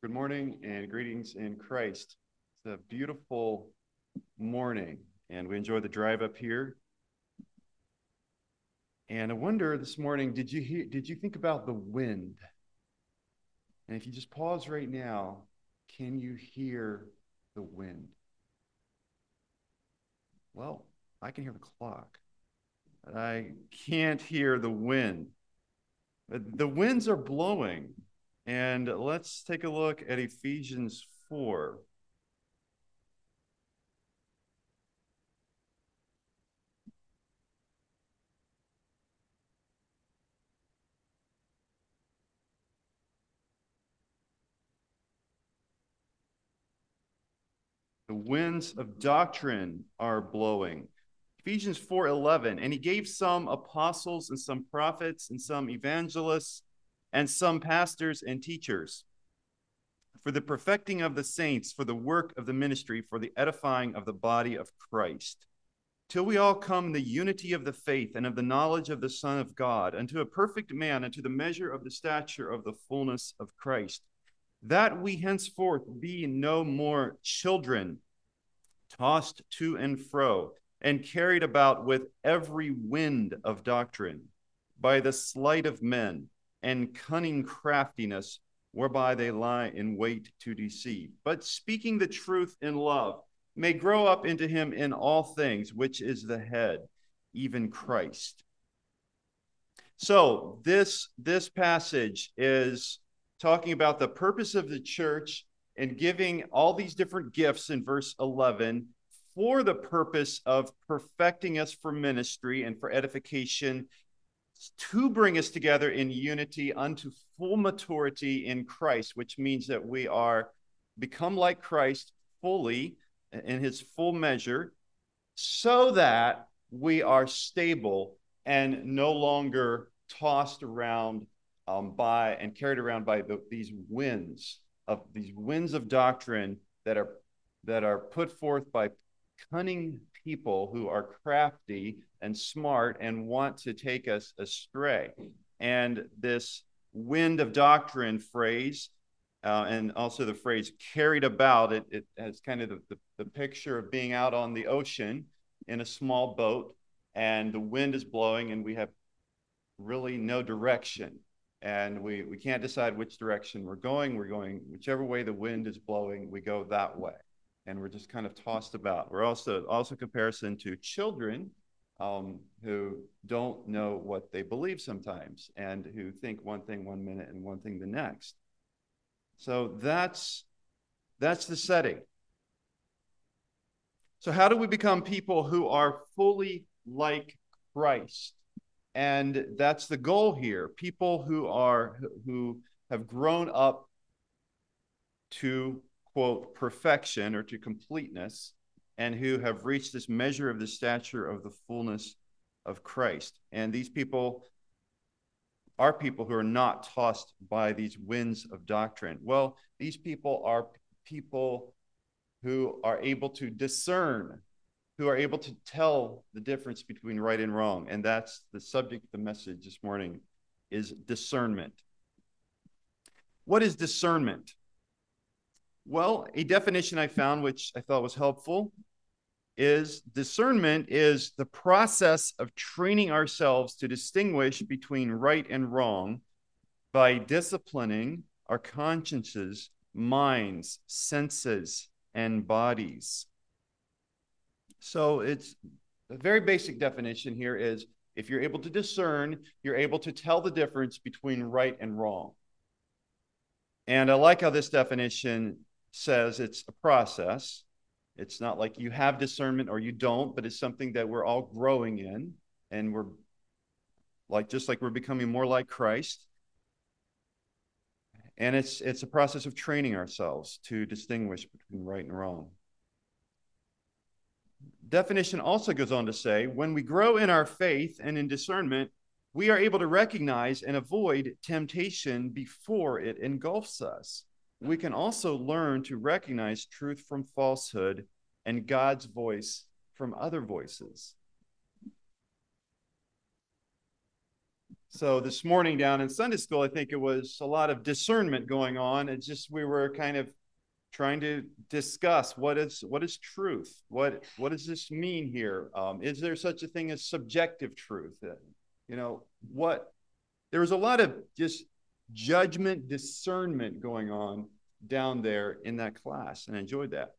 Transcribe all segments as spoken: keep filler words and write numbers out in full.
Good morning and greetings in Christ. It's a beautiful morning, and we enjoy the drive up here. And I wonder this morning, did you hear, did you think about the wind? And if you just pause right now, can you hear the wind? Well, I can hear the clock, but I can't hear the wind. The winds are blowing, and let's take a look at Ephesians four. The winds of doctrine are blowing. Ephesians four eleven, and he gave some apostles and some prophets and some evangelists and some pastors and teachers for the perfecting of the saints, for the work of the ministry, for the edifying of the body of Christ, till we all come in the unity of the faith and of the knowledge of the Son of God, unto a perfect man, unto the measure of the stature of the fullness of Christ, that we henceforth be no more children, tossed to and fro, and carried about with every wind of doctrine, by the sleight of men and cunning craftiness, whereby they lie in wait to deceive. But speaking the truth in love, may grow up into him in all things, which is the head, even Christ. So this, this passage is talking about the purpose of the church and giving all these different gifts in verse eleven for the purpose of perfecting us for ministry and for edification, to bring us together in unity unto full maturity in Christ, which means that we are become like Christ fully in his full measure, so that we are stable and no longer tossed around um, by and carried around by the, these winds of these winds of doctrine that are that are put forth by cunning people who are crafty and smart and want to take us astray. And this wind of doctrine phrase, uh, and also the phrase carried about, it, it has kind of the, the, the picture of being out on the ocean in a small boat, and the wind is blowing, and we have really no direction. And we, we can't decide which direction we're going. We're going whichever way the wind is blowing, we go that way. And we're just kind of tossed about. We're also also comparison to children um, who don't know what they believe sometimes, and who think one thing one minute and one thing the next. So that's that's the setting. So how do we become people who are fully like Christ? And that's the goal here. People who are who have grown up to, quote, perfection or to completeness, and who have reached this measure of the stature of the fullness of Christ. And these people are people who are not tossed by these winds of doctrine. Well, these people are people who are able to discern, who are able to tell the difference between right and wrong. And that's the subject of the message this morning, is discernment. What is discernment? Well, a definition I found, which I thought was helpful, is discernment is the process of training ourselves to distinguish between right and wrong by disciplining our consciences, minds, senses, and bodies. So it's a very basic definition here is, if you're able to discern, you're able to tell the difference between right and wrong. And I like how this definition says it's a process. It's not like you have discernment or you don't, but it's something that we're all growing in, and we're like, just like we're becoming more like Christ. And it's it's a process of training ourselves to distinguish between right and wrong. Definition also goes on to say, when we grow in our faith and in discernment, we are able to recognize and avoid temptation before it engulfs us. We can also learn to recognize truth from falsehood and God's voice from other voices. So this morning down in Sunday school, I think it was a lot of discernment going on. It's just we were kind of trying to discuss what is what is truth. What what does this mean here? Um, is there such a thing as subjective truth? Uh, you know what? There was a lot of just judgment, discernment going on down there in that class, and I enjoyed that.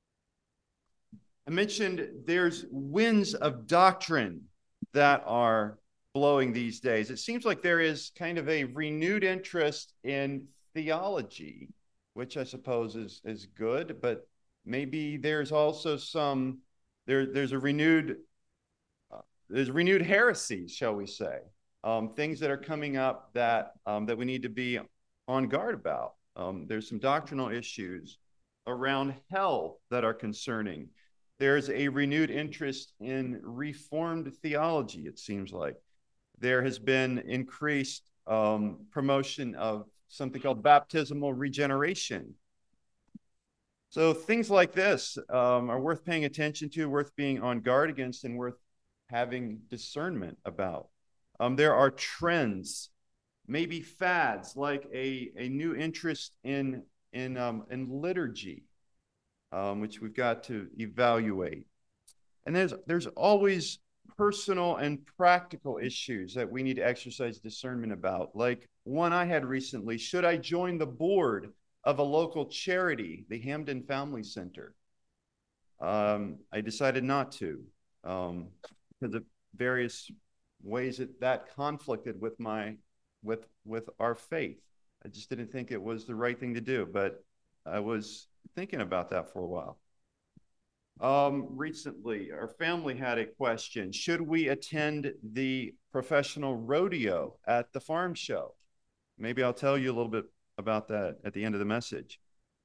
I mentioned there's winds of doctrine that are blowing these days. It seems like there is kind of a renewed interest in theology, which I suppose is is good, but maybe there's also some there there's a renewed uh, there's renewed heresy, shall we say, um, things that are coming up that um, that we need to be on guard about. Um, there's some doctrinal issues around hell that are concerning. There's a renewed interest in Reformed theology, it seems like. There has been increased um, promotion of something called baptismal regeneration. So things like this um, are worth paying attention to, worth being on guard against, and worth having discernment about. Um, there are trends, maybe fads, like a, a new interest in, in, um, in liturgy, um, which we've got to evaluate. And there's, there's always personal and practical issues that we need to exercise discernment about. Like one I had recently, should I join the board of a local charity, the Hamden Family Center? Um, I decided not to um, because of various ways that that conflicted with my, with, with our faith. I just didn't think it was the right thing to do, but I was thinking about that for a while. Um, recently, our family had a question. Should we attend the professional rodeo at the farm show? Maybe I'll tell you a little bit about that at the end of the message.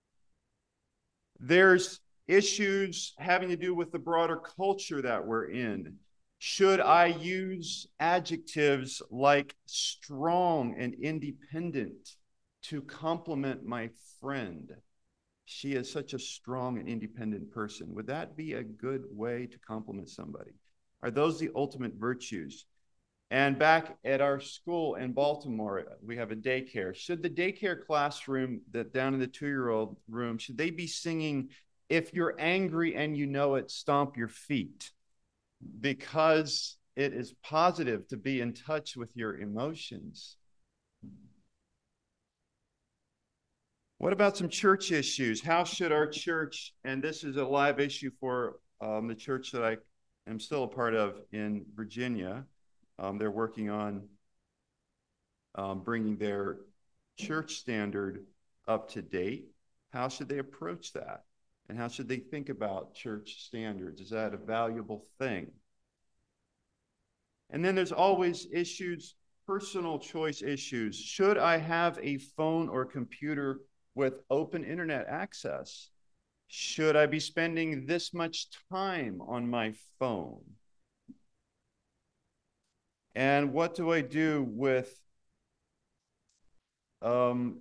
There's issues having to do with the broader culture that we're in. Should I use adjectives like strong and independent to compliment my friend? She is such a strong and independent person. Would that be a good way to compliment somebody? Are those the ultimate virtues? And back at our school in Baltimore, we have a daycare. Should the daycare classroom, that down in the two-year-old room, should they be singing, "If you're angry and you know it, stomp your feet"? Because it is positive to be in touch with your emotions. What about some church issues? How should our church, and this is a live issue for um, the church that I am still a part of in Virginia. Um, they're working on um, bringing their church standard up to date. How should they approach that? And how should they think about church standards? Is that a valuable thing? And then there's always issues, personal choice issues. Should I have a phone or computer with open internet access? Should I be spending this much time on my phone? And what do I do with um,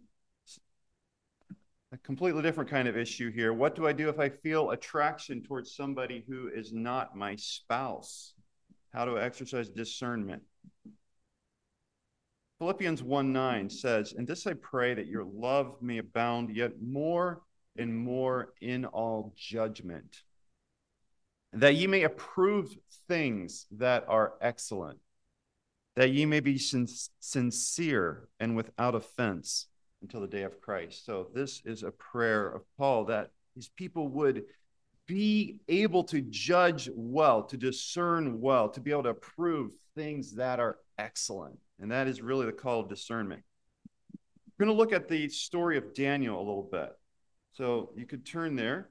a completely different kind of issue here? What do I do if I feel attraction towards somebody who is not my spouse? How do I exercise discernment? Philippians one nine says, "And this I pray, that your love may abound yet more and more in all judgment, that ye may approve things that are excellent, that ye may be sin- sincere and without offense until the day of Christ." So this is a prayer of Paul, that these people would be able to judge well, to discern well, to be able to approve things that are excellent. And that is really the call of discernment. We're going to look at the story of Daniel a little bit. So you could turn there.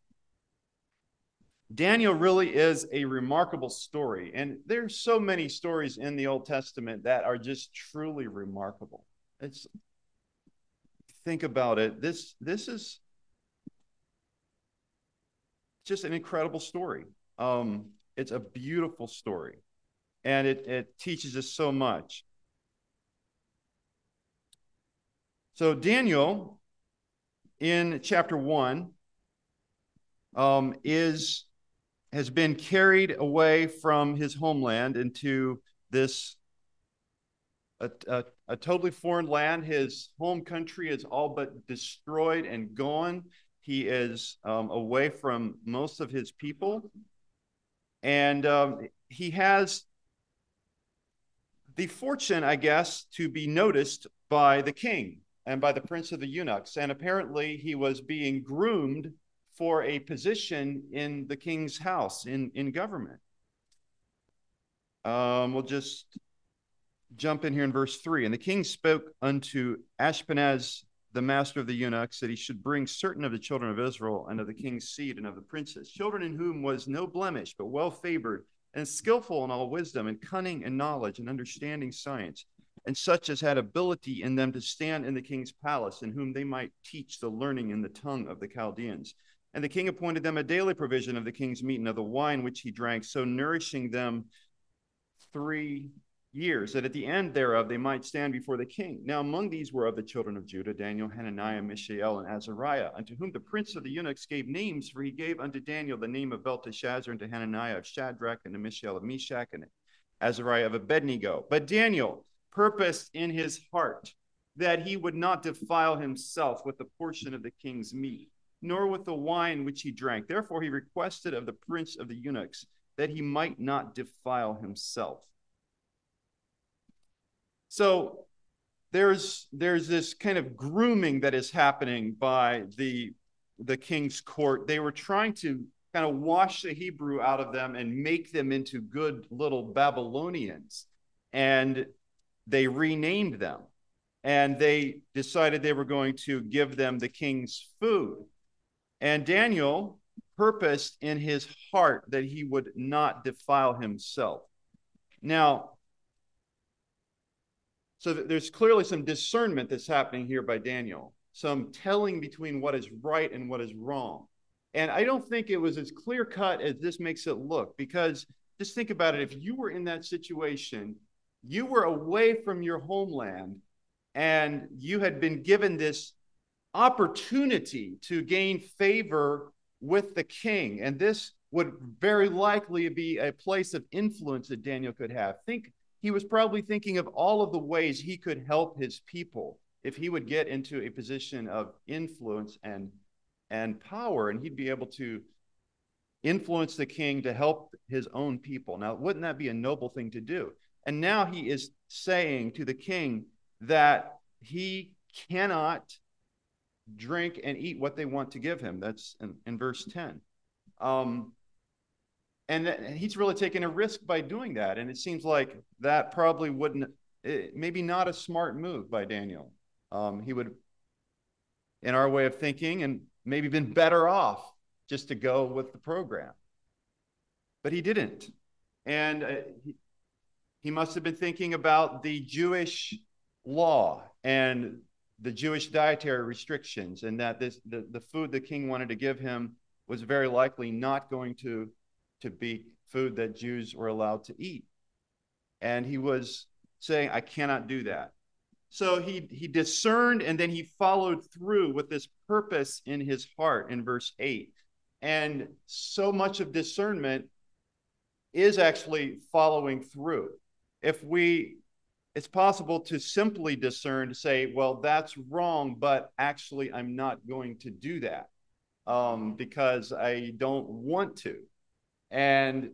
Daniel really is a remarkable story. And there's so many stories in the Old Testament that are just truly remarkable. It's, think about it. This, this is just an incredible story. Um, it's a beautiful story. And it, it teaches us so much. So Daniel, in chapter one, um, is has been carried away from his homeland into this a, a, a totally foreign land. His home country is all but destroyed and gone. He is um, away from most of his people. And um, he has the fortune, I guess, to be noticed by the king and by the prince of the eunuchs. And apparently he was being groomed for a position in the king's house, in, in government. Um, we'll just jump in here in verse three. And the king spoke unto Ashpenaz, the master of the eunuchs, that he should bring certain of the children of Israel and of the king's seed and of the princes, children in whom was no blemish, but well favored and skillful in all wisdom and cunning and knowledge and understanding science, and such as had ability in them to stand in the king's palace, in whom they might teach the learning in the tongue of the Chaldeans. And the king appointed them a daily provision of the king's meat and of the wine which he drank, so nourishing them three years, that at the end thereof they might stand before the king. Now among these were of the children of Judah, Daniel, Hananiah, Mishael, and Azariah, unto whom the prince of the eunuchs gave names, for he gave unto Daniel the name of Belteshazzar, and to Hananiah of Shadrach, and to Mishael of Meshach, and Azariah of Abednego. But Daniel purposed in his heart that he would not defile himself with the portion of the king's meat, nor with the wine which he drank. Therefore he requested of the prince of the eunuchs that he might not defile himself. So there's there's this kind of grooming that is happening by the the king's court. They were trying to kind of wash the Hebrew out of them and make them into good little Babylonians. And they renamed them. And they decided they were going to give them the king's food. And Daniel purposed in his heart that he would not defile himself. Now, so there's clearly some discernment that's happening here by Daniel, some telling between what is right and what is wrong. And I don't think it was as clear cut as this makes it look, because just think about it. If you were in that situation, you were away from your homeland and you had been given this opportunity to gain favor with the king. And this would very likely be a place of influence that Daniel could have. Think He was probably thinking of all of the ways he could help his people if he would get into a position of influence and, and power, and he'd be able to influence the king to help his own people. Now, wouldn't that be a noble thing to do? And now he is saying to the king that he cannot drink and eat what they want to give him. That's in, in verse ten. Um, And, and he's really taking a risk by doing that. And it seems like that probably wouldn't, it, maybe not a smart move by Daniel. Um, he would, in our way of thinking, and maybe been better off just to go with the program. But he didn't. And uh, he, he must have been thinking about the Jewish law and the Jewish dietary restrictions, and that this the, the food the king wanted to give him was very likely not going to to be food that Jews were allowed to eat. And he was saying, I cannot do that. So he, he discerned, and then he followed through with this purpose in his heart in verse eight. And so much of discernment is actually following through. If we, it's possible to simply discern, to say, well, that's wrong, but actually I'm not going to do that um, because I don't want to. And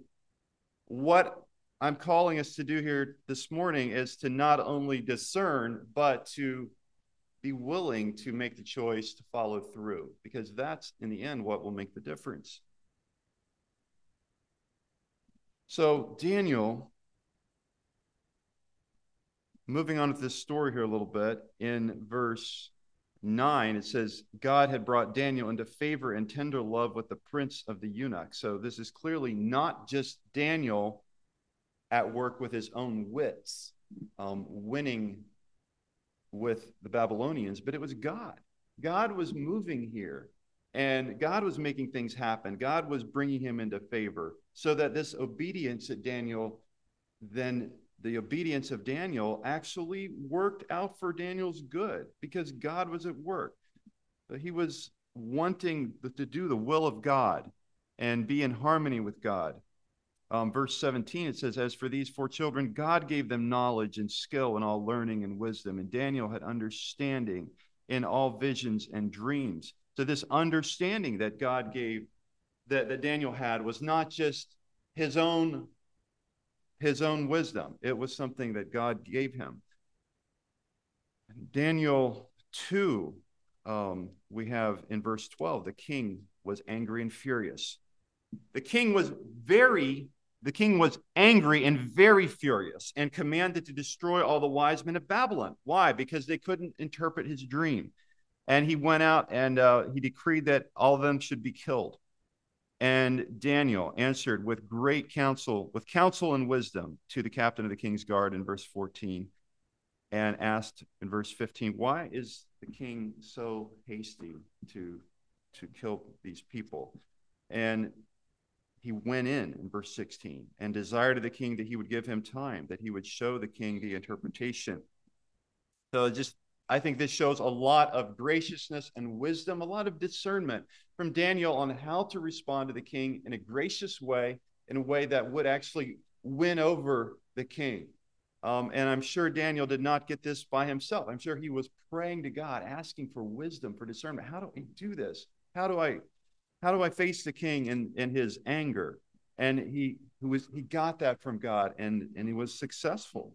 what I'm calling us to do here this morning is to not only discern, but to be willing to make the choice to follow through, because that's in the end what will make the difference. So Daniel, moving on with this story here a little bit, in verse nine, it says, God had brought Daniel into favor and tender love with the prince of the eunuchs. So this is clearly not just Daniel at work with his own wits, um, winning with the Babylonians, but it was God. God was moving here, and God was making things happen. God was bringing him into favor, so that this obedience that Daniel then the obedience of Daniel actually worked out for Daniel's good, because God was at work. He was wanting to do the will of God and be in harmony with God. Um, verse seventeen, it says, as for these four children, God gave them knowledge and skill in all learning and wisdom. And Daniel had understanding in all visions and dreams. So this understanding that God gave, that, that Daniel had, was not just his own, his own wisdom. It was something that God gave him. Daniel two, um, we have in verse twelve, the king was angry and furious. The king was very, the king was angry and very furious and commanded to destroy all the wise men of Babylon. Why? Because they couldn't interpret his dream. And he went out and uh, he decreed that all of them should be killed. And Daniel answered with great counsel, with counsel and wisdom to the captain of the king's guard in verse fourteen, and asked in verse fifteen, why is the king so hasty to, to kill these people? And he went in, in verse sixteen, and desired of the king that he would give him time, that he would show the king the interpretation. So just, I think this shows a lot of graciousness and wisdom, a lot of discernment from Daniel on how to respond to the king in a gracious way, in a way that would actually win over the king. Um, and I'm sure Daniel did not get this by himself. I'm sure he was praying to God, asking for wisdom, for discernment. How do I do this? How do I, how do I face the king in, in his anger? And he, who was, he got that from God, and, and he was successful.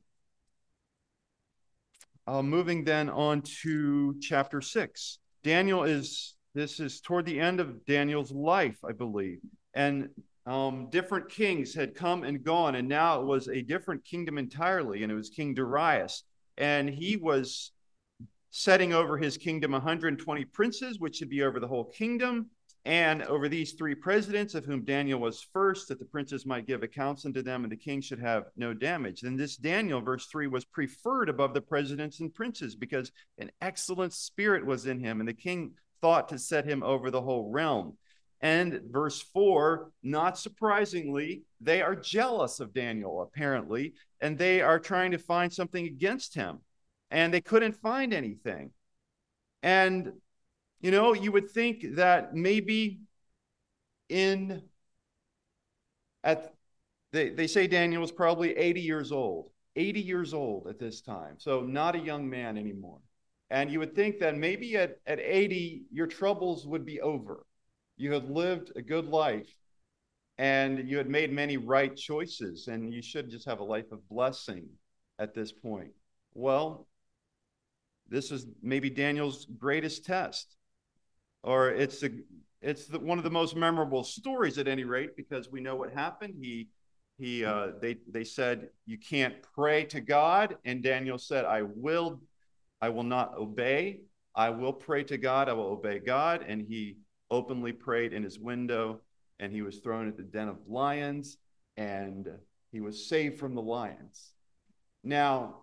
Uh, moving then on to chapter six. Daniel is, this is toward the end of Daniel's life, I believe. And um, different kings had come and gone, and now it was a different kingdom entirely, and it was King Darius. And he was setting over his kingdom one hundred twenty princes, which should be over the whole kingdom, and over these three presidents, of whom Daniel was first, that the princes might give accounts unto them, and the king should have no damage. Then this Daniel, verse three, was preferred above the presidents and princes, because an excellent spirit was in him, and the king thought to set him over the whole realm. And verse four, not surprisingly, they are jealous of Daniel, apparently, and they are trying to find something against him, and they couldn't find anything. And you know, you would think that maybe in, at, they, they say Daniel was probably eighty years old, eighty years old at this time. So not a young man anymore. And you would think that maybe at, at eighty, your troubles would be over. You had lived a good life, and you had made many right choices, and you should just have a life of blessing at this point. Well, this is maybe Daniel's greatest test. Or it's the, it's the, one of the most memorable stories at any rate, because we know what happened. He, he, uh, they, they said, you can't pray to God. And Daniel said, I will, I will not obey. I will pray to God. I will obey God. And he openly prayed in his window, and he was thrown into the den of lions, and he was saved from the lions. Now,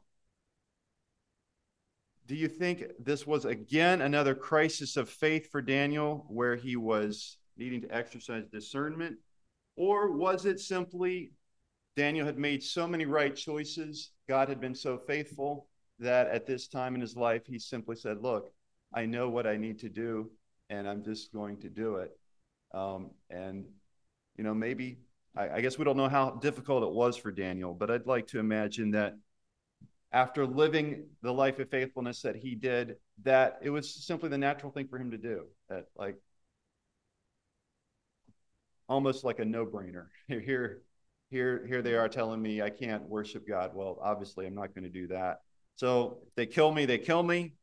do you think this was again another crisis of faith for Daniel, where he was needing to exercise discernment? Or was it simply Daniel had made so many right choices, God had been so faithful, that at this time in his life, he simply said, look, I know what I need to do, and I'm just going to do it. Um, and, you know, maybe, I, I guess we don't know how difficult it was for Daniel, but I'd like to imagine that after living the life of faithfulness that he did, that it was simply the natural thing for him to do. That, like, almost like a no-brainer. Here, here, here they are telling me I can't worship God. Well, obviously, I'm not going to do that. So if they kill me, they kill me.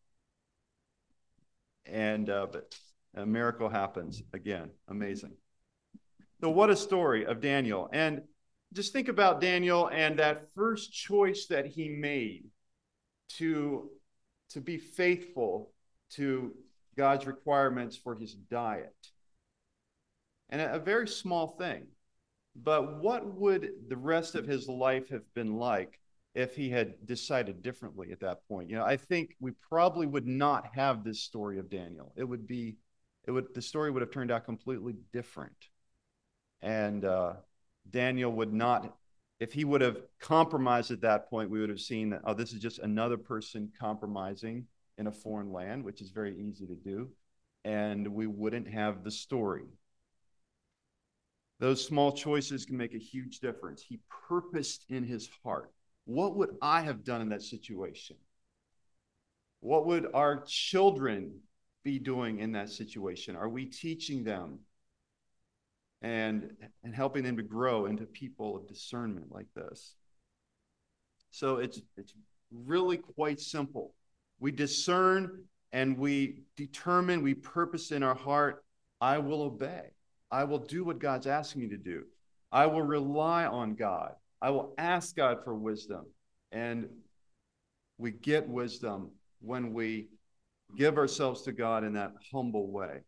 And uh, but a miracle happens again. Amazing. So what a story of Daniel. And just think about Daniel and that first choice that he made to, to be faithful to God's requirements for his diet. And a, a very small thing. But what would the rest of his life have been like if he had decided differently at that point? You know, I think we probably would not have this story of Daniel. It would be, it would, the story would have turned out completely different. And uh, Daniel would not, if he would have compromised at that point, we would have seen that, oh, this is just another person compromising in a foreign land, which is very easy to do. And we wouldn't have the story. Those small choices can make a huge difference. He purposed in his heart, what would I have done in that situation? What would our children be doing in that situation? Are we teaching them and, and helping them to grow into people of discernment like this? So it's, it's really quite simple. We discern and we determine, we purpose in our heart, I will obey. I will do what God's asking me to do. I will rely on God. I will ask God for wisdom. And we get wisdom when we give ourselves to God in that humble way.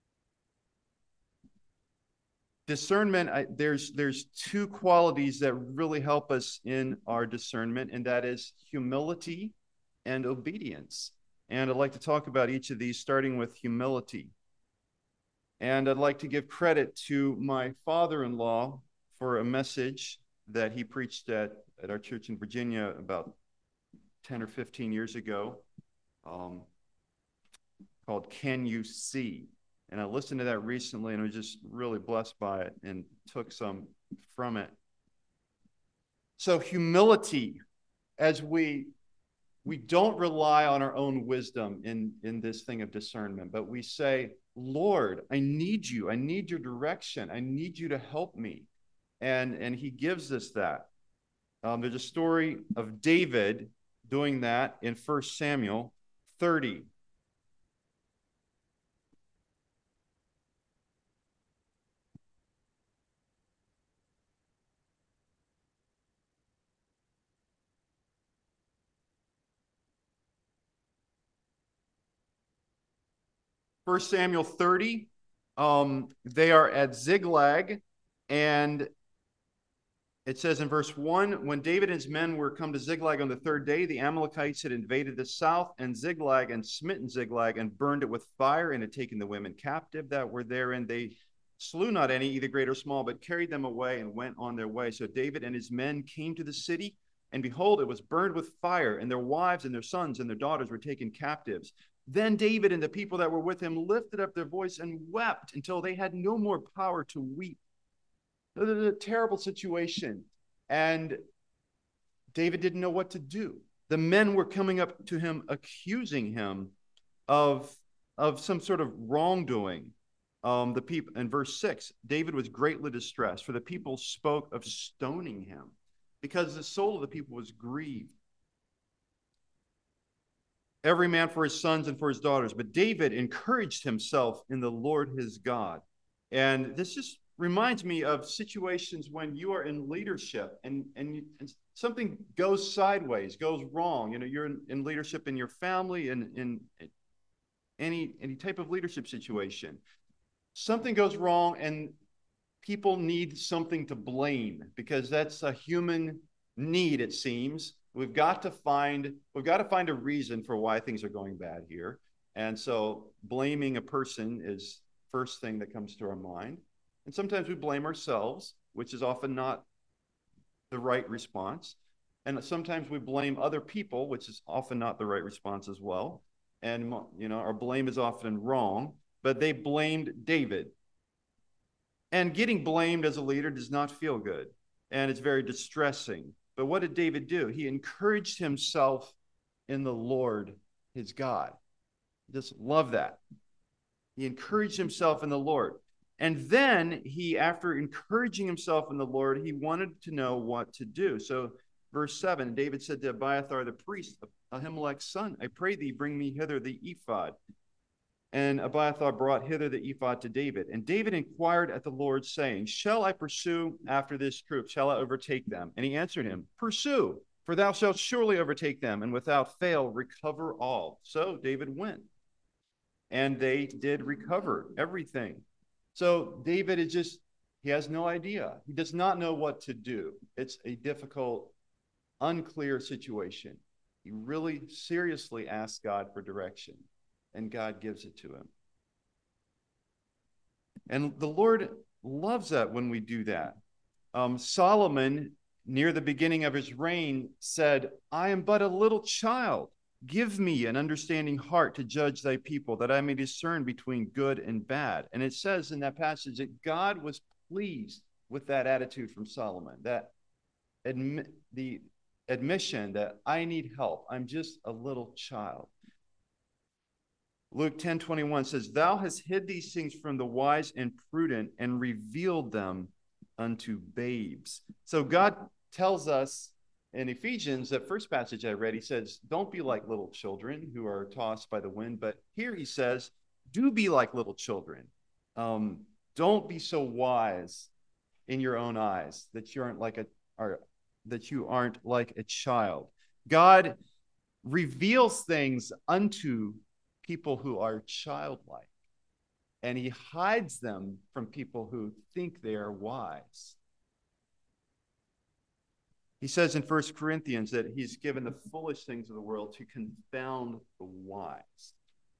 Discernment, I, there's, there's two qualities that really help us in our discernment, and that is humility and obedience. And I'd like to talk about each of these, starting with humility. And I'd like to give credit to my father-in-law for a message that he preached at, at our church in Virginia about ten or fifteen years ago, um, called Can You See? And I listened to that recently and I was just really blessed by it and took some from it. So humility, as we we don't rely on our own wisdom in, in this thing of discernment, but we say, Lord, I need you. I need your direction. I need you to help me. And, and he gives us that. Um, there's a story of David doing that in First Samuel thirty. First Samuel thirty, um, they are at Ziklag, and it says in verse one, when David and his men were come to Ziklag on the third day, the Amalekites had invaded the south and Ziklag and smitten Ziklag and burned it with fire and had taken the women captive that were therein. They slew not any, either great or small, but carried them away and went on their way. So David and his men came to the city, and behold, it was burned with fire, and their wives and their sons and their daughters were taken captives. Then David and the people that were with him lifted up their voice and wept until they had no more power to weep. It was a terrible situation. And David didn't know what to do. The men were coming up to him, accusing him of, of some sort of wrongdoing. Um, the people in verse six, David was greatly distressed, for the people spoke of stoning him, because the soul of the people was grieved. Every man for his sons and for his daughters. But David encouraged himself in the Lord his God. And this just reminds me of situations when you are in leadership and, and, you, and something goes sideways, goes wrong. You know, you're in, in leadership in your family and in, in any, any type of leadership situation. Something goes wrong and people need something to blame, because that's a human need, it seems. We've got to find, we've got to find a reason for why things are going bad here. And so blaming a person is first thing that comes to our mind. And sometimes we blame ourselves, which is often not the right response. And sometimes we blame other people, which is often not the right response as well. And, you know, our blame is often wrong, but they blamed David. And getting blamed as a leader does not feel good. And it's very distressing. But what did David do? He encouraged himself in the Lord, his God. Just love that. He encouraged himself in the Lord. And then he, after encouraging himself in the Lord, he wanted to know what to do. So verse seven, David said to Abiathar the priest, Ahimelech's son, I pray thee, bring me hither the ephod. And Abiathar brought hither the ephod to David. And David inquired at the Lord, saying, shall I pursue after this troop? Shall I overtake them? And he answered him, pursue, for thou shalt surely overtake them, and without fail recover all. So David went, and they did recover everything. So David is just, he has no idea. He does not know what to do. It's a difficult, unclear situation. He really seriously asks God for direction, and God gives it to him. And the Lord loves that when we do that. Um, Solomon, near the beginning of his reign, said, I am but a little child. Give me an understanding heart to judge thy people, that I may discern between good and bad. And it says in that passage that God was pleased with that attitude from Solomon, that admi- the admission that I need help. I'm just a little child. Luke ten twenty-one says, Thou hast hid these things from the wise and prudent and revealed them unto babes. So God tells us in Ephesians, that first passage I read, he says, don't be like little children who are tossed by the wind. But here he says, do be like little children. Um, don't be so wise in your own eyes that you aren't like a, or that you aren't like a child. God reveals things unto people who are childlike, and he hides them from people who think they are wise. He says in First Corinthians that he's given the foolish things of the world to confound the wise.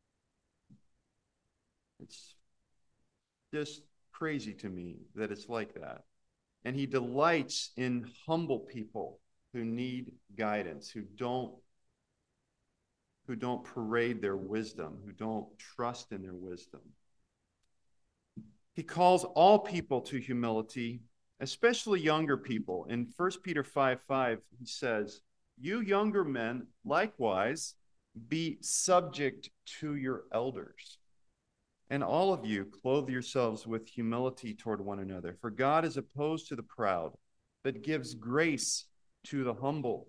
It's just crazy to me that it's like that. And he delights in humble people who need guidance, who don't who don't parade their wisdom, who don't trust in their wisdom. He calls all people to humility, especially younger people. In First Peter five five, he says, you younger men, likewise, be subject to your elders. And all of you, clothe yourselves with humility toward one another. For God is opposed to the proud, but gives grace to the humble.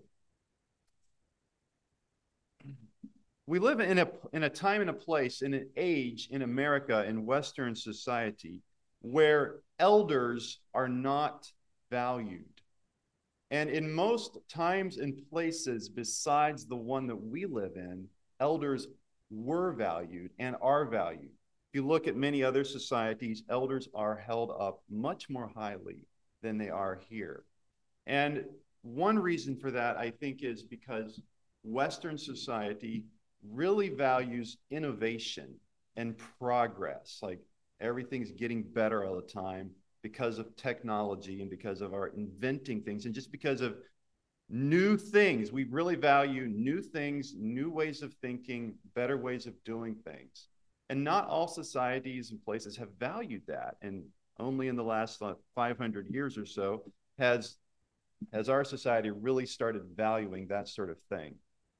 We live in a, in a time and a place, in an age in America, in Western society, where elders are not valued. And in most times and places besides the one that we live in, elders were valued and are valued. If you look at many other societies, elders are held up much more highly than they are here. And one reason for that, I think, is because Western society really values innovation and progress. Like everything's getting better all the time because of technology and because of our inventing things and just because of new things. We really value new things, new ways of thinking, better ways of doing things. And not all societies and places have valued that. And only in the last uh, five hundred years or so has, has our society really started valuing that sort of thing.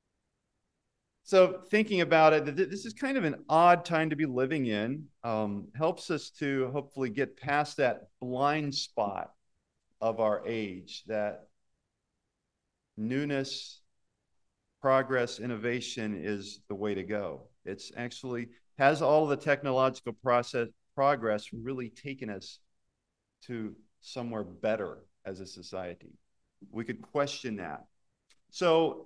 So thinking about it, this is kind of an odd time to be living in. Um, helps us to hopefully get past that blind spot of our age, that newness, progress, innovation is the way to go. It's actually has all of the technological process progress really taken us to somewhere better as a society? We could question that. So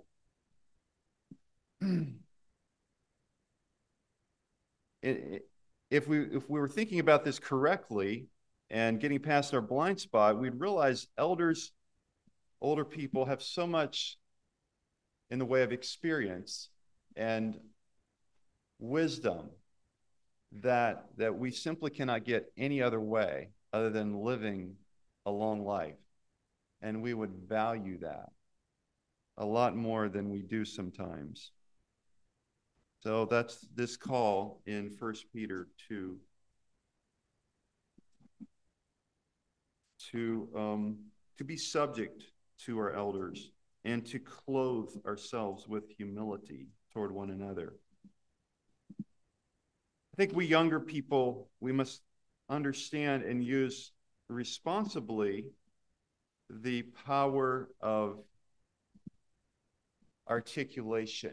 if we if we were thinking about this correctly and getting past our blind spot, we'd realize elders, older people have so much in the way of experience and wisdom that that we simply cannot get any other way other than living a long life. And we would value that a lot more than we do sometimes. So that's this call in First Peter two to um, to be subject to our elders and to clothe ourselves with humility toward one another. I think we younger people, we must understand and use responsibly the power of articulation.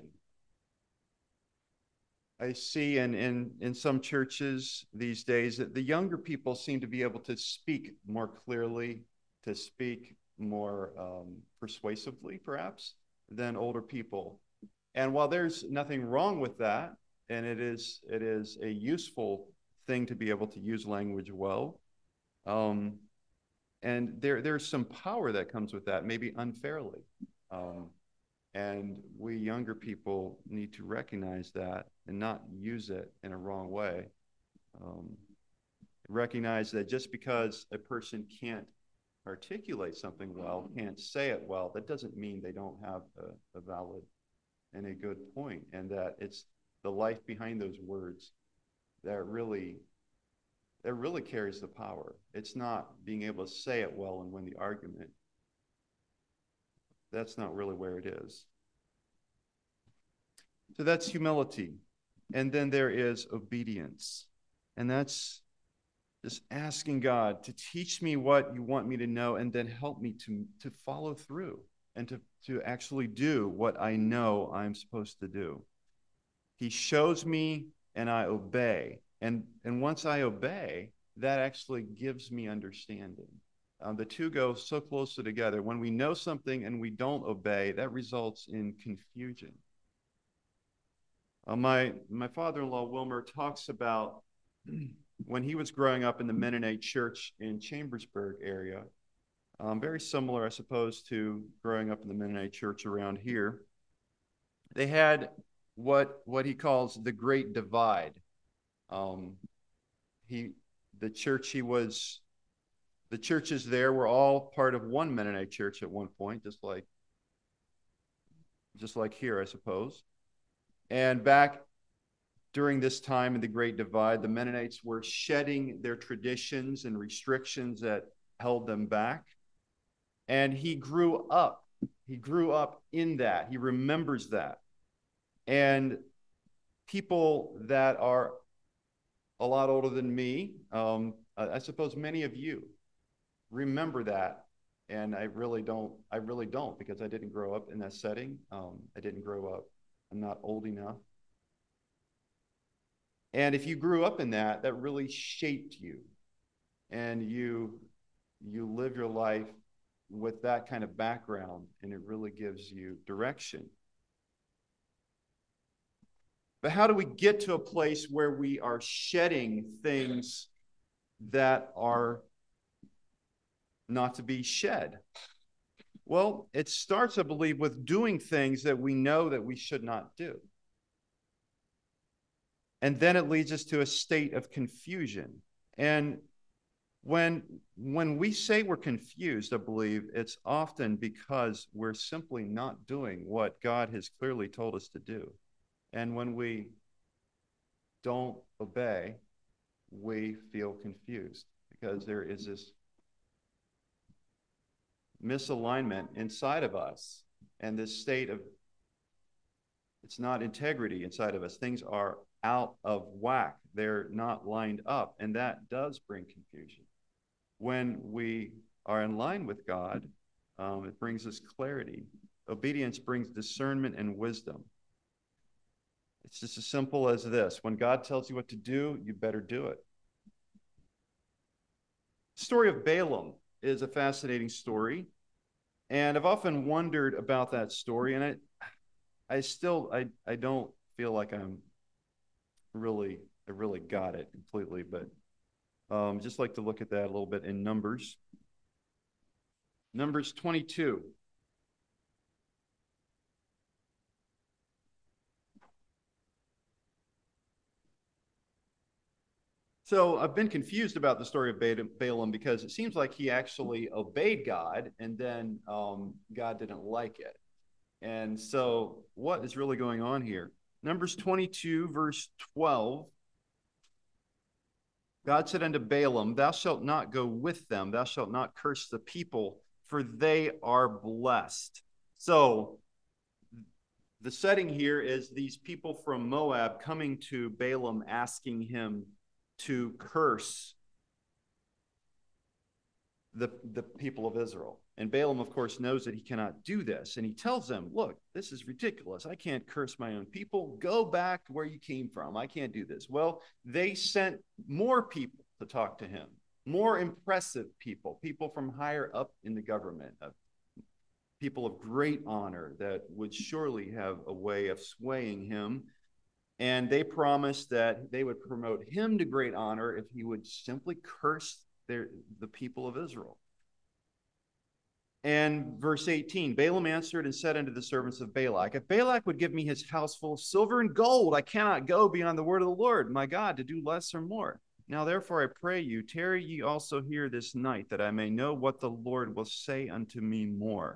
I see in, in, in some churches these days that the younger people seem to be able to speak more clearly, to speak more um, persuasively, perhaps, than older people. And while there's nothing wrong with that, and it is it is a useful thing to be able to use language well, um, and there there's some power that comes with that, maybe unfairly. Um, and we younger people need to recognize that and not use it in a wrong way. Um, recognize that just because a person can't articulate something well, can't say it well, that doesn't mean they don't have a, a valid and a good point, and that it's the life behind those words that really that really carries the power. It's not being able to say it well and win the argument. That's not really where it is. So that's humility. And then there is obedience. And that's just asking God to teach me what you want me to know and then help me to, to follow through and to, to actually do what I know I'm supposed to do. He shows me and I obey. And, and once I obey, that actually gives me understanding. Um, the two go so closely together. When we know something and we don't obey, that results in confusion. Uh, my my father-in-law, Wilmer, talks about when he was growing up in the Mennonite church in Chambersburg area, um, very similar, I suppose, to growing up in the Mennonite church around here. They had what what he calls the Great Divide. Um, he the church he was the churches there were all part of one Mennonite church at one point, just like just like here, I suppose. And back during this time in the Great Divide, the Mennonites were shedding their traditions and restrictions that held them back. And he grew up. He grew up in that. He remembers that. And people that are a lot older than me, um, I suppose many of you remember that. And I really don't, I really don't, because I didn't grow up in that setting. Um, I didn't grow up. I'm not old enough. And if you grew up in that, that really shaped you. And you you live your life with that kind of background, and it really gives you direction. But how do we get to a place where we are shedding things that are not to be shed? Well, it starts, I believe, with doing things that we know that we should not do. And then it leads us to a state of confusion. And when, when we say we're confused, I believe it's often because we're simply not doing what God has clearly told us to do. And when we don't obey, we feel confused because there is this misalignment inside of us and this state of, it's not integrity inside of us. Things are out of whack. They're not lined up, and that does bring confusion. When we are in line with God, um, it brings us clarity. Obedience brings discernment and wisdom. It's just as simple as this. When God tells you what to do, you better do it. The story of Balaam is a fascinating story, and I've often wondered about that story, and I, I still, I, I don't feel like I'm really, I really got it completely, but um, just like to look at that a little bit in Numbers. Numbers twenty-two. So I've been confused about the story of Balaam because it seems like he actually obeyed God and then um, God didn't like it. And so what is really going on here? Numbers twenty-two, verse twelve. God said unto Balaam, thou shalt not go with them, thou shalt not curse the people, for they are blessed. So the setting here is these people from Moab coming to Balaam asking him to curse the, the people of Israel. And Balaam, of course, knows that he cannot do this. And he tells them, look, this is ridiculous. I can't curse my own people. Go back where you came from. I can't do this. Well, they sent more people to talk to him, more impressive people, people from higher up in the government, uh, people of great honor that would surely have a way of swaying him. And they promised that they would promote him to great honor if he would simply curse their, the people of Israel. And verse eighteen, Balaam answered and said unto the servants of Balak, if Balak would give me his house full of silver and gold, I cannot go beyond the word of the Lord, my God, to do less or more. Now therefore I pray you, tarry ye also here this night, that I may know what the Lord will say unto me more.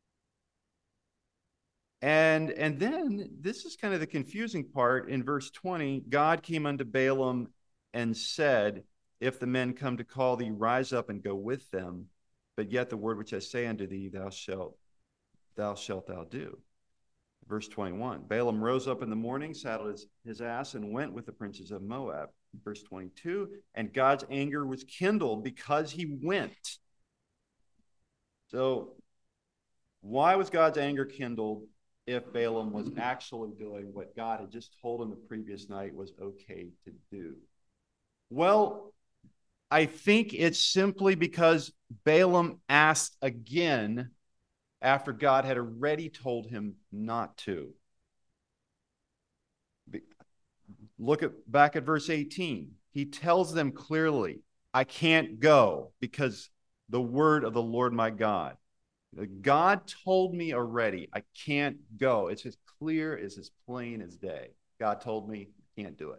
And, and then, this is kind of the confusing part, in verse twenty, God came unto Balaam and said, if the men come to call thee, rise up and go with them. But yet the word which I say unto thee, thou shalt, thou shalt thou do. Verse twenty-one, Balaam rose up in the morning, saddled his, his ass, and went with the princes of Moab. Verse twenty-two, and God's anger was kindled because he went. So why was God's anger kindled if Balaam was actually doing what God had just told him the previous night was okay to do? Well, I think it's simply because Balaam asked again after God had already told him not to. Look at back at verse eighteen. He tells them clearly, I can't go because the word of the Lord my God. God told me already, I can't go. It's as clear, it's as plain as day. God told me, I can't do it.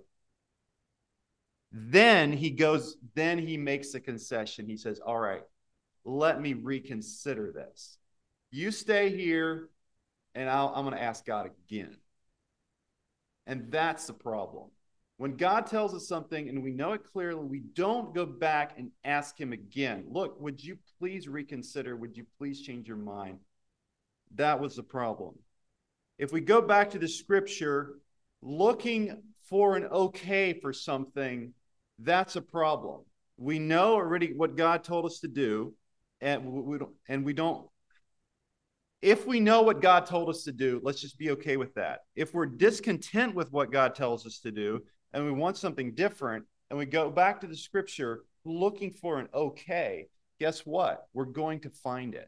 Then he goes, then he makes a concession. He says, all right, let me reconsider this. You stay here, and I'll, I'm going to ask God again. And that's the problem. When God tells us something and we know it clearly, we don't go back and ask him again. Look, would you please reconsider? Would you please change your mind? That was the problem. If we go back to the scripture, looking for an okay for something, that's a problem. We know already what God told us to do, and we don't, and we don't. If we know what God told us to do, let's just be okay with that. If we're discontent with what God tells us to do, and we want something different, and we go back to the scripture looking for an okay, guess what? We're going to find it.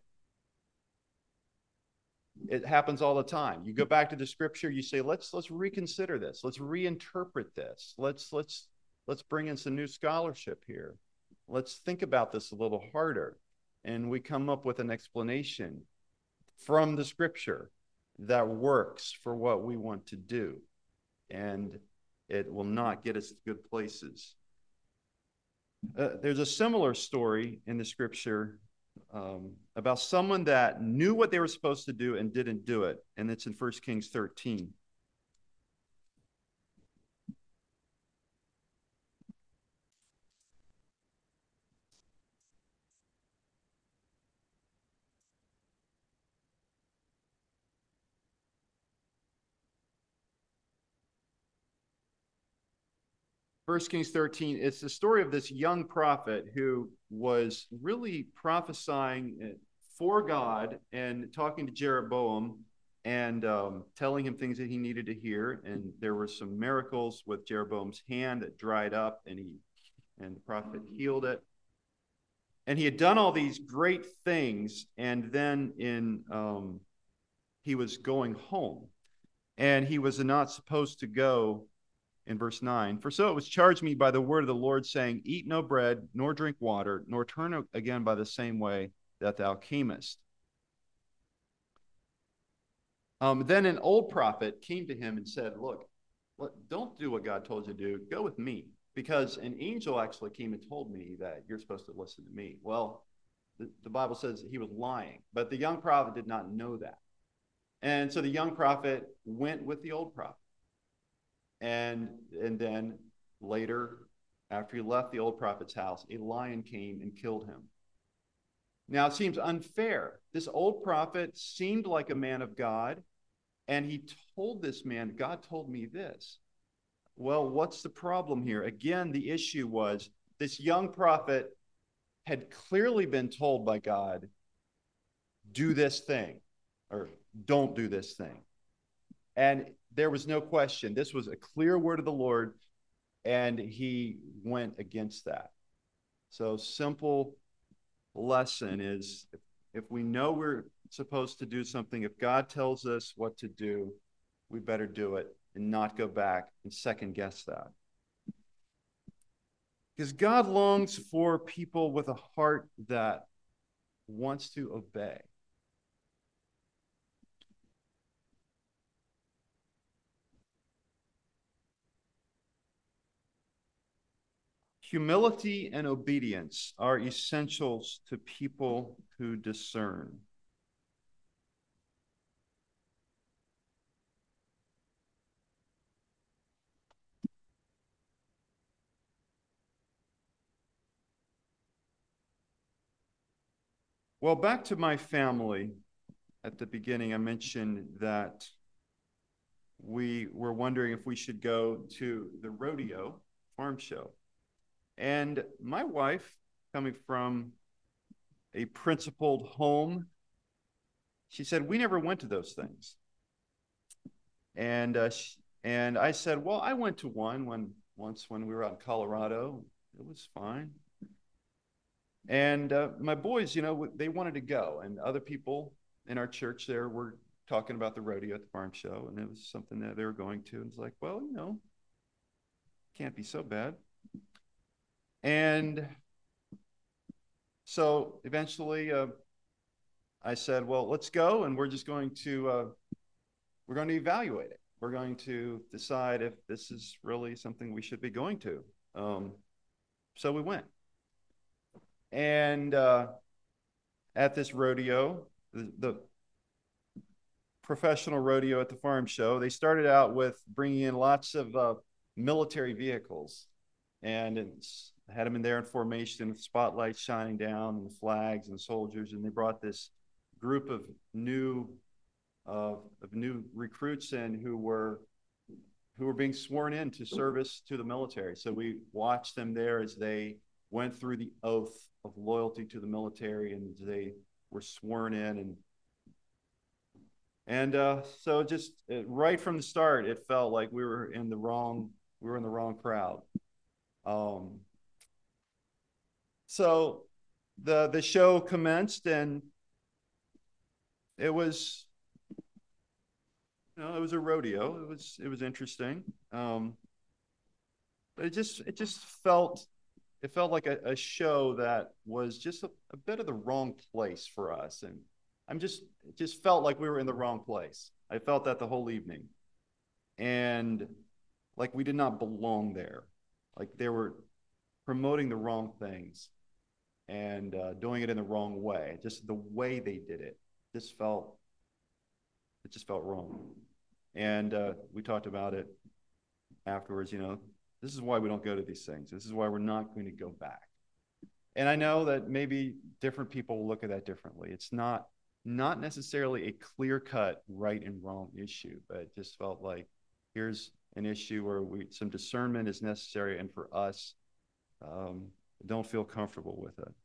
It happens all the time. You go back to the scripture, you say, let's let's reconsider this. Let's reinterpret this. Let's let's let's bring in some new scholarship here. Let's think about this a little harder. And we come up with an explanation from the scripture that works for what we want to do. And it will not get us to good places. Uh, there's a similar story in the scripture um, about someone that knew what they were supposed to do and didn't do it. And it's in First Kings thirteen. First Kings thirteen, it's the story of this young prophet who was really prophesying for God and talking to Jeroboam and um, telling him things that he needed to hear. And there were some miracles with Jeroboam's hand that dried up, and he and the prophet healed it. And he had done all these great things, and then in um, he was going home, and he was not supposed to go. In verse nine, for so it was charged me by the word of the Lord, saying, eat no bread, nor drink water, nor turn again by the same way that thou camest. Um, then an old prophet came to him and said, look, look, don't do what God told you to do. Go with me, because an angel actually came and told me that you're supposed to listen to me. Well, the, the Bible says he was lying, but the young prophet did not know that. And so the young prophet went with the old prophet. And, and then later, after he left the old prophet's house, a lion came and killed him. Now, it seems unfair. This old prophet seemed like a man of God, and he told this man, God told me this. Well, what's the problem here? Again, the issue was this young prophet had clearly been told by God, do this thing, or don't do this thing. And there was no question. This was a clear word of the Lord, and he went against that. So simple lesson is if, if we know we're supposed to do something, if God tells us what to do, we better do it and not go back and second guess that. Because God longs for people with a heart that wants to obey. Humility and obedience are essentials to people who discern. Well, back to my family. At the beginning, I mentioned that we were wondering if we should go to the rodeo farm show. And my wife, coming from a principled home, she said, we never went to those things. And uh, she, and I said, well, I went to one when once when we were out in Colorado. It was fine. And uh, my boys, you know, they wanted to go, and other people in our church there were talking about the rodeo at the farm show, and it was something that they were going to. And it's like, well, you know, can't be so bad. And so eventually, uh, I said, well, let's go, and we're just going to uh, we're going to evaluate it. We're going to decide if this is really something we should be going to. Um, so we went. And uh, at this rodeo, the, the professional rodeo at the farm show, they started out with bringing in lots of uh, military vehicles, and it's, had them in there in formation with spotlights shining down and the flags and soldiers. And they brought this group of new uh, of new recruits in who were who were being sworn in to service to the military. So we watched them there as they went through the oath of loyalty to the military, and they were sworn in. And and uh, so just it, right from the start, it felt like we were in the wrong we were in the wrong crowd. Um, so the the show commenced, and it was you know it was a rodeo. It was it was interesting, um, but it just it just felt it felt like a, a show that was just a, a bit of the wrong place for us. And I'm just it just felt like we were in the wrong place. I felt that the whole evening, and like we did not belong there. Like they were promoting the wrong things and uh, doing it in the wrong way. Just the way they did it just felt it just felt wrong. And uh, we talked about it afterwards. You know, this is why we don't go to these things. This is why we're not going to go back. And I know that maybe different people will look at that differently. It's not not necessarily a clear-cut right and wrong issue, but it just felt like here's an issue where we some discernment is necessary, and for us, um, don't feel comfortable with it.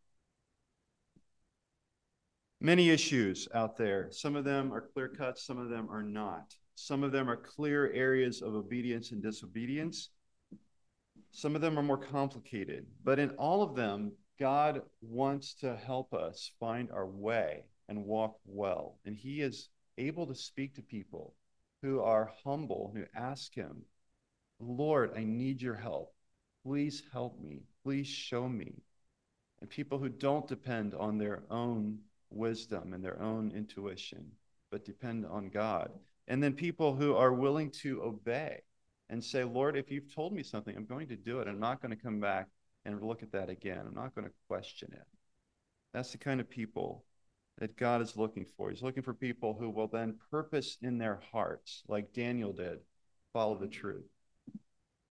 Many issues out there. Some of them are clear-cut, some of them are not. Some of them are clear areas of obedience and disobedience. Some of them are more complicated, but in all of them, God wants to help us find our way and walk well. And he is able to speak to people who are humble, who ask him, Lord, I need your help. Please help me. Please show me. And people who don't depend on their own wisdom and their own intuition, but depend on God. And then people who are willing to obey and say, Lord, if you've told me something, I'm going to do it. I'm not going to come back and look at that again. I'm not going to question it. That's the kind of people that God is looking for. He's looking for people who will then purpose in their hearts, like Daniel did, follow the truth.